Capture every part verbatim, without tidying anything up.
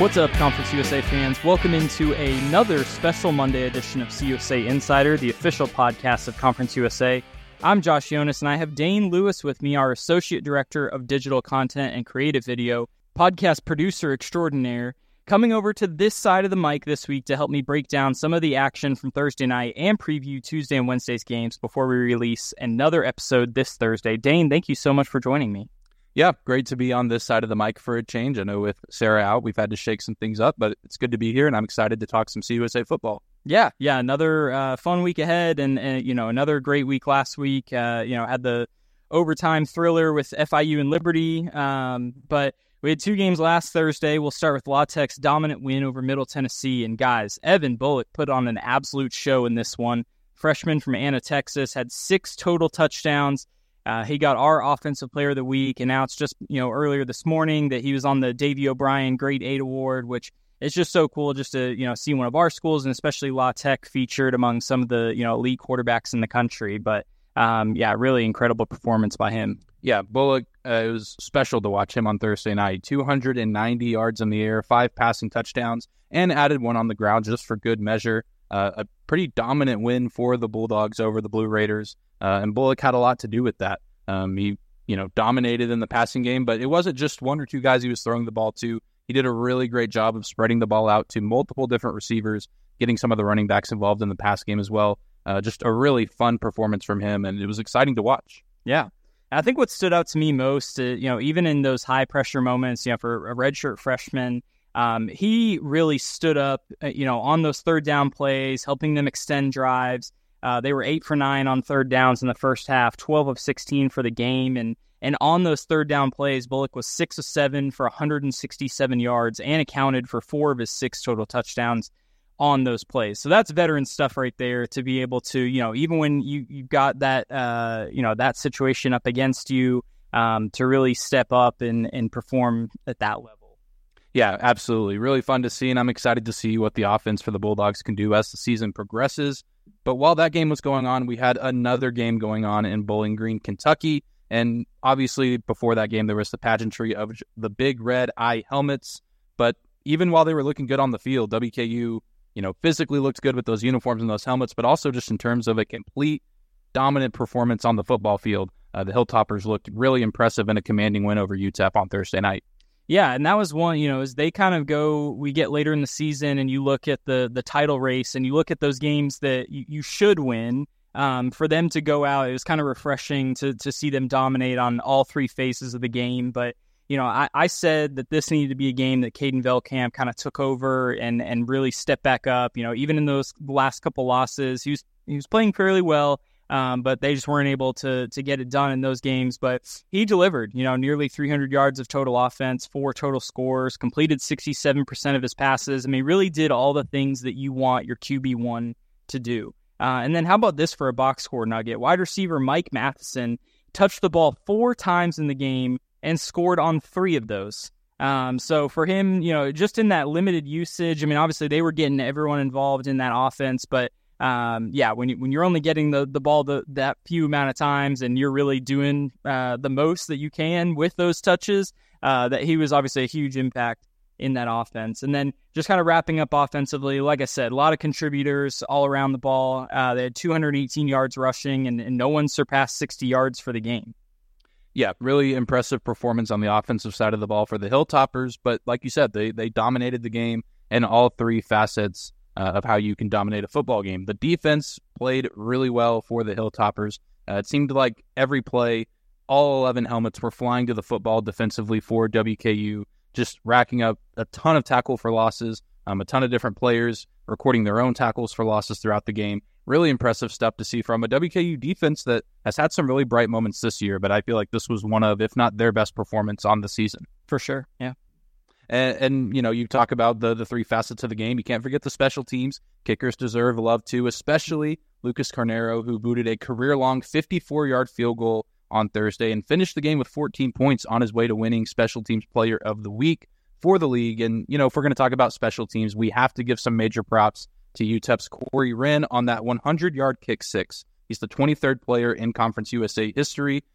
What's up, Conference U S A fans? Welcome into another special Monday edition of C U S A Insider, the official podcast of Conference U S A. I'm Josh Jonas, and I have Dane Lewis with me, our Associate Director of Digital Content and Creative Video, podcast producer extraordinaire, coming over to this side of the mic this week to help me break down some of the action from Thursday night and preview Tuesday and Wednesday's games before we release another episode this Thursday. Dane, thank you so much for joining me. Yeah, great to be on this side of the mic for a change. I know with Sarah out, we've had to shake some things up, but it's good to be here, and I'm excited to talk some C U S A football. Yeah, yeah, another uh, fun week ahead, and, and you know, another great week last week. Uh, you know, had the overtime thriller with F I U and Liberty, um, but we had two games last Thursday. We'll start with La Tech's dominant win over Middle Tennessee, and guys, Evan Bullock put on an absolute show in this one. Freshman from Anna, Texas, had six total touchdowns. Uh, he got our Offensive Player of the Week, and now it's just, you know, earlier this morning that he was on the Davey O'Brien Grade eight Award, which is just so cool just to, you know, see one of our schools, and especially La Tech, featured among some of the, you know, elite quarterbacks in the country. But, um, yeah, really incredible performance by him. Yeah, Bullock, uh, it was special to watch him on Thursday night. two hundred ninety yards in the air, five passing touchdowns, and added one on the ground just for good measure. Uh, a pretty dominant win for the Bulldogs over the Blue Raiders. Uh, and Bullock had a lot to do with that. Um, he, you know, dominated in the passing game, but it wasn't just one or two guys he was throwing the ball to. He did a really great job of spreading the ball out to multiple different receivers, getting some of the running backs involved in the pass game as well. Uh, just a really fun performance from him, and it was exciting to watch. Yeah. I think what stood out to me most, uh, you know, even in those high-pressure moments, you know, for a redshirt freshman, um, he really stood up, uh, you know, on those third down plays, helping them extend drives. Uh, they were eight for nine on third downs in the first half, twelve of sixteen for the game. And and on those third down plays, Bullock was six of seven for one hundred sixty-seven yards and accounted for four of his six total touchdowns on those plays. So that's veteran stuff right there, to be able to, you know, even when you, you've got that, uh, you know, that situation up against you, um, to really step up and, and perform at that level. Yeah, absolutely. Really fun to see, and I'm excited to see what the offense for the Bulldogs can do as the season progresses. But while that game was going on, we had another game going on in Bowling Green, Kentucky. And obviously, before that game, there was the pageantry of the big red eye helmets. But even while they were looking good on the field, W K U, you know, physically looked good with those uniforms and those helmets, but also just in terms of a complete dominant performance on the football field. Uh, the Hilltoppers looked really impressive in a commanding win over U T E P on Thursday night. Yeah, and that was one, you know, as they kind of go, we get later in the season and you look at the the title race and you look at those games that you, you should win, um, for them to go out, it was kind of refreshing to to see them dominate on all three phases of the game. But, you know, I, I said that this needed to be a game that Caden Veldkamp kind of took over and and really stepped back up. You know, even in those last couple losses, he was, he was playing fairly well. Um, but they just weren't able to to get it done in those games. But he delivered, you know, nearly three hundred yards of total offense, four total scores, completed sixty-seven percent of his passes. I mean, really did all the things that you want your Q B one to do. Uh, and then how about this for a box score nugget? Wide receiver Mike Matheson touched the ball four times in the game and scored on three of those. Um, so for him, you know, just in that limited usage, I mean, obviously they were getting everyone involved in that offense, but Um, yeah, when you, when you're only getting the, the ball the, that few amount of times and you're really doing uh, the most that you can with those touches, uh, that he was obviously a huge impact in that offense. And then just kind of wrapping up offensively, like I said, a lot of contributors all around the ball. Uh, they had two hundred eighteen yards rushing, and, and no one surpassed sixty yards for the game. Yeah, really impressive performance on the offensive side of the ball for the Hilltoppers. But like you said, they they dominated the game in all three facets Uh, of how you can dominate a football game. The defense played really well for the Hilltoppers. Uh, it seemed like every play, all eleven helmets were flying to the football defensively for W K U, just racking up a ton of tackle for losses, um, a ton of different players recording their own tackles for losses throughout the game. Really impressive stuff to see from a W K U defense that has had some really bright moments this year, but I feel like this was one of, if not their best performance on the season. For sure, yeah. And, and, you know, you talk about the the three facets of the game. You can't forget the special teams. Kickers deserve love, too, especially Lucas Carnero, who booted a career-long fifty-four-yard field goal on Thursday and finished the game with fourteen points on his way to winning Special Teams Player of the Week for the league. And, you know, if we're going to talk about special teams, we have to give some major props to U T E P's Corey Wren on that hundred-yard kick six. He's the twenty-third player in Conference U S A history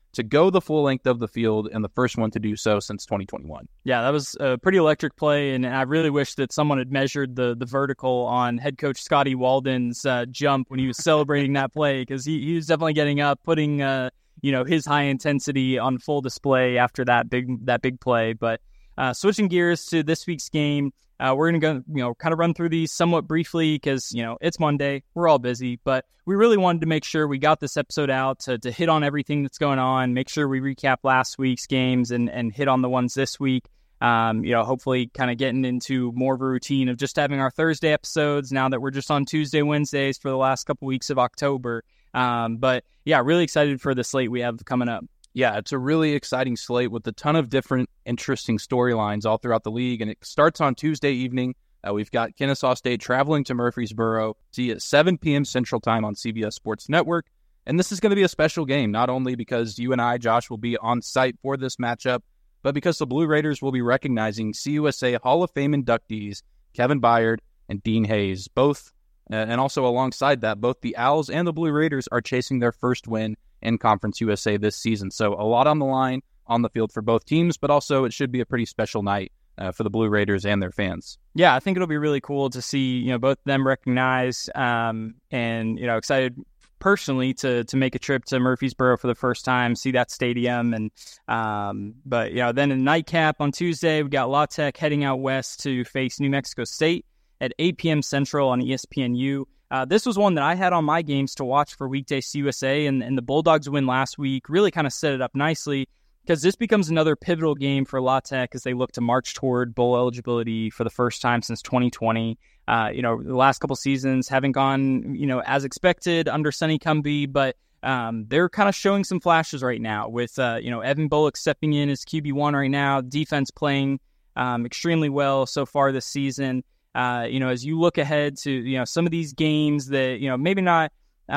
to go the full length of the field and the first one to do so since twenty twenty-one. Yeah, that was a pretty electric play, and I really wish that someone had measured the the vertical on head coach Scotty Walden's uh, jump when he was celebrating that play, because he, he was definitely getting up, putting uh, you know his high intensity on full display after that big that big play. But uh, switching gears to this week's game, uh, we're going to go you know kind of run through these somewhat briefly because you know it's Monday, we're all busy, but we really wanted to make sure we got this episode out to, to hit on everything that's going on, make sure we recap last week's games and, and hit on the ones this week. Um, you know, hopefully kind of getting into more of a routine of just having our Thursday episodes now that we're just on Tuesday, Wednesdays for the last couple weeks of October. Um, but yeah, really excited for the slate we have coming up. Yeah, it's a really exciting slate with a ton of different interesting storylines all throughout the league. And it starts on Tuesday evening. Uh, we've got Kennesaw State traveling to Murfreesboro. See at seven p.m. Central Time on C B S Sports Network. And this is going to be a special game, not only because you and I, Josh, will be on site for this matchup, but because the Blue Raiders will be recognizing C U S A Hall of Fame inductees Kevin Byard and Dean Hayes. Both, uh, and also alongside that, both the Owls and the Blue Raiders are chasing their first win in Conference U S A this season. So a lot on the line on the field for both teams, but also it should be a pretty special night uh, for the Blue Raiders and their fans. Yeah, I think it'll be really cool to see, you know, both of them recognized um, and, you know, excited personally to to make a trip to Murfreesboro for the first time, see that stadium. And um, but, you know, then in nightcap on Tuesday, we got La Tech heading out west to face New Mexico State at eight p.m. Central on E S P N U. Uh, this was one that I had on my games to watch for weekday C U S A, and, and the Bulldogs win last week really kind of set it up nicely because this becomes another pivotal game for La Tech as they look to march toward bowl eligibility for the first time since twenty twenty. Uh, you know, the last couple seasons haven't gone, you know, as expected under Sonny Cumbie, but um, they're kind of showing some flashes right now with, uh, you know, Evan Bullock stepping in as Q B one right now, defense playing um, extremely well so far this season. Uh, you know, as you look ahead to, you know, some of these games that, you know, maybe not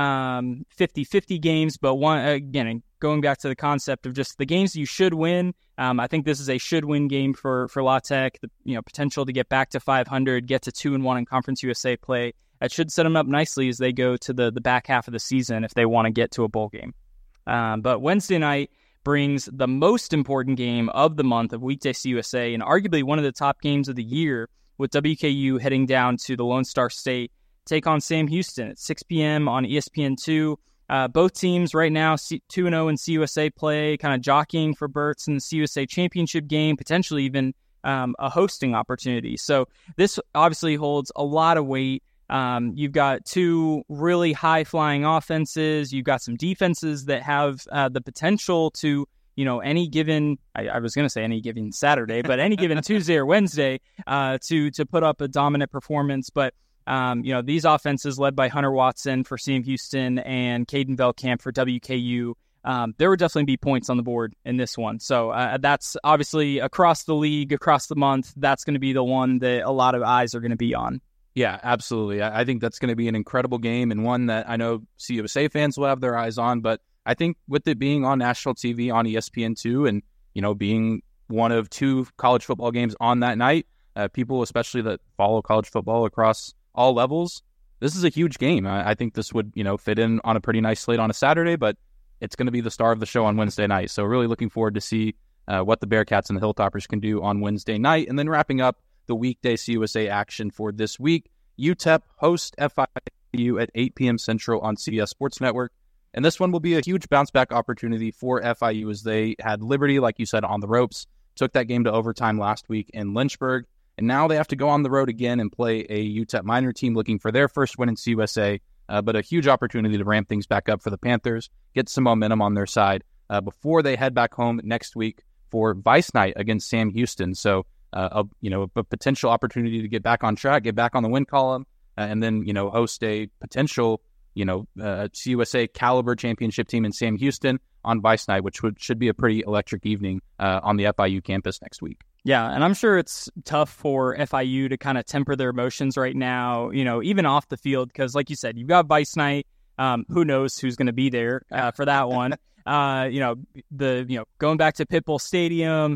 um, fifty-fifty games, but one, again, going back to the concept of just the games you should win. Um, I think this is a should-win game for for La Tech. The you know potential to get back to five hundred, get to two and one in Conference U S A play. That should set them up nicely as they go to the the back half of the season if they want to get to a bowl game. Um, but Wednesday night brings the most important game of the month of weekday C U S A, and arguably one of the top games of the year, with W K U heading down to the Lone Star State, take on Sam Houston at six p.m. on E S P N two. Uh, both teams right now two and oh in C U S A play, kind of jockeying for berths in the C U S A championship game, potentially even um, a hosting opportunity. So this obviously holds a lot of weight. Um, you've got two really high-flying offenses. You've got some defenses that have uh, the potential to, you know, any given, I, I was going to say any given Saturday, but any given Tuesday or Wednesday uh, to to put up a dominant performance. But Um, you know, these offenses led by Hunter Watson for Sam Houston and Caden Velkamp for W K U, um, there would definitely be points on the board in this one. So uh, that's obviously across the league, across the month, that's going to be the one that a lot of eyes are going to be on. Yeah, absolutely. I, I think that's going to be an incredible game and one that I know C U S A fans will have their eyes on. But I think with it being on national T V on E S P N two and, you know, being one of two college football games on that night, uh, people, especially that follow college football across all levels, this is a huge game. I, I think this would, you know, fit in on a pretty nice slate on a Saturday, but it's going to be the star of the show on Wednesday night. So really looking forward to see uh, what the Bearcats and the Hilltoppers can do on Wednesday night. And then wrapping up the weekday C U S A action for this week, U T E P host F I U at eight p.m. Central on C B S Sports Network. And this one will be a huge bounce back opportunity for F I U as they had Liberty, like you said, on the ropes, took that game to overtime last week in Lynchburg. And now they have to go on the road again and play a U T E P minor team looking for their first win in C U S A, uh, but a huge opportunity to ramp things back up for the Panthers, get some momentum on their side uh, before they head back home next week for Vice Night against Sam Houston. So, uh, a, you know, a potential opportunity to get back on track, get back on the win column, uh, and then, you know, host a potential, you know, uh, C U S A caliber championship team in Sam Houston on Vice Night, which would, should be a pretty electric evening uh, on the F I U campus next week. Yeah, and I'm sure it's tough for F I U to kind of temper their emotions right now, you know, even off the field, because like you said, you've got Vice Night. Um, who knows who's going to be there uh, for that one? Uh, you know, the you know going back to Pitbull Stadium,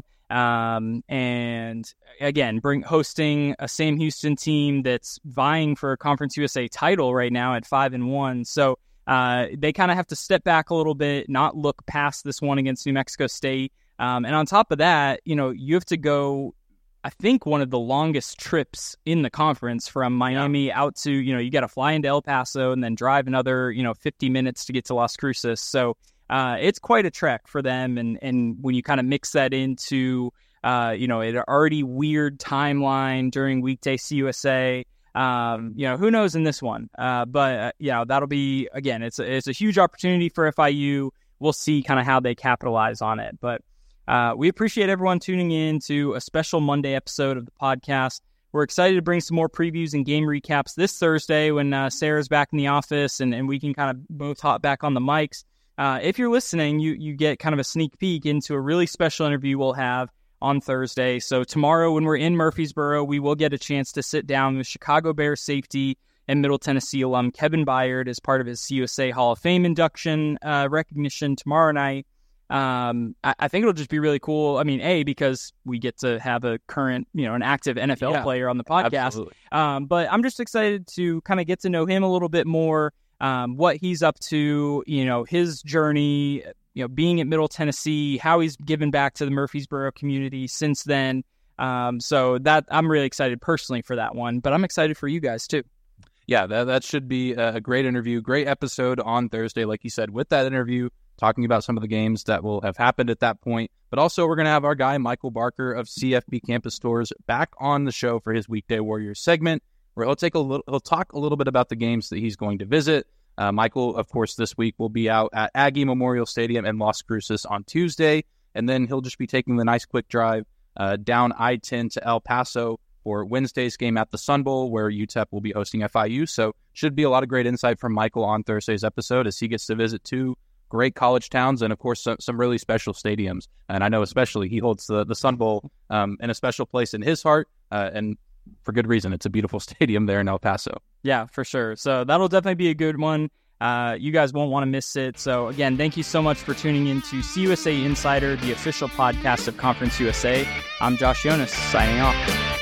um, and again, bring hosting a Sam Houston team that's vying for a Conference U S A title right now at five and one. So uh, they kind of have to step back a little bit, not look past this one against New Mexico State. Um, and on top of that, you know, you have to go, I think, one of the longest trips in the conference from Miami yeah. out to, you know, you got to fly into El Paso and then drive another, you know, fifty minutes to get to Las Cruces. So uh, it's quite a trek for them. And, and when you kind of mix that into, uh, you know, an already weird timeline during weekday C U S A, um, you know, who knows in this one. Uh, but, uh, yeah, that'll be, again, it's a, it's a huge opportunity for F I U. We'll see kind of how they capitalize on it. But Uh, we appreciate everyone tuning in to a special Monday episode of the podcast. We're excited to bring some more previews and game recaps this Thursday when uh, Sarah's back in the office and, and we can kind of both hop back on the mics. Uh, if you're listening, you you get kind of a sneak peek into a really special interview we'll have on Thursday. So tomorrow when we're in Murfreesboro, we will get a chance to sit down with Chicago Bears safety and Middle Tennessee alum Kevin Byard as part of his C U S A Hall of Fame induction uh, recognition tomorrow night. Um, I, I think it'll just be really cool. I mean, A, because we get to have a current, you know, an active N F L yeah, player on the podcast. Um, but I'm just excited to kind of get to know him a little bit more, um, what he's up to, you know, his journey, you know, being at Middle Tennessee, how he's given back to the Murfreesboro community since then. Um, so that I'm really excited personally for that one, but I'm excited for you guys too. Yeah, that, that should be a great interview, great episode on Thursday, like you said, with that interview, talking about some of the games that will have happened at that point. But also we're going to have our guy, Michael Barker of C F B Campus Stores, back on the show for his Weekday Warriors segment, where he'll take a little, he'll talk a little bit about the games that he's going to visit. Uh, Michael, of course, this week will be out at Aggie Memorial Stadium in Las Cruces on Tuesday, and then he'll just be taking the nice quick drive uh, down I ten to El Paso for Wednesday's game at the Sun Bowl, where U T E P will be hosting F I U. So should be a lot of great insight from Michael on Thursday's episode as he gets to visit two great college towns and, of course, some, some really special stadiums. And I know especially he holds the, the Sun Bowl um, in a special place in his heart, uh, and for good reason. It's a beautiful stadium there in El Paso. Yeah, for sure. So that'll definitely be a good one. Uh, you guys won't want to miss it. So, again, thank you so much for tuning in to C U S A Insider, the official podcast of Conference U S A. I'm Josh Jonas, signing off.